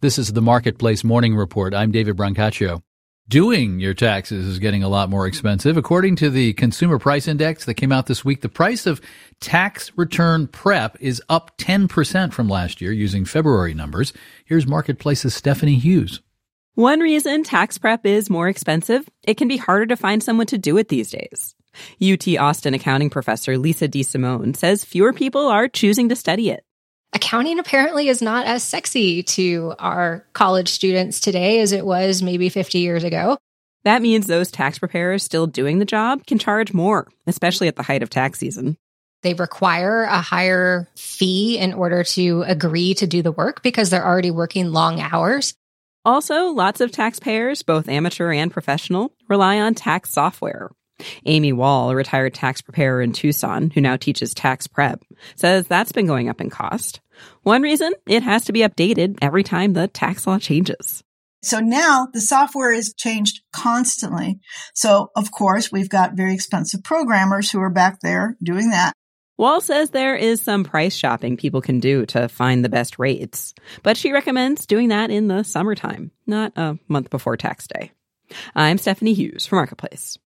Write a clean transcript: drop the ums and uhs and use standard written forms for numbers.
This is the Marketplace Morning Report. I'm David Brancaccio. Doing your taxes is getting a lot more expensive. According to the Consumer Price Index that came out this week, the price of tax return prep is up 10% from last year using February numbers. Here's Marketplace's Stephanie Hughes. One reason tax prep is more expensive, it can be harder to find someone to do it these days. UT Austin accounting professor Lisa DeSimone says fewer people are choosing to study it. Accounting apparently is not as sexy to our college students today as it was maybe 50 years ago. That means those tax preparers still doing the job can charge more, especially at the height of tax season. They require a higher fee in order to agree to do the work because they're already working long hours. Also, lots of taxpayers, both amateur and professional, rely on tax software. Amy Wall, a retired tax preparer in Tucson, who now teaches tax prep, says that's been going up in cost. One reason, it has to be updated every time the tax law changes. So now the software is changed constantly. So, of course, we've got very expensive programmers who are back there doing that. Wall says there is some price shopping people can do to find the best rates, but she recommends doing that in the summertime, not a month before tax day. I'm Stephanie Hughes for Marketplace.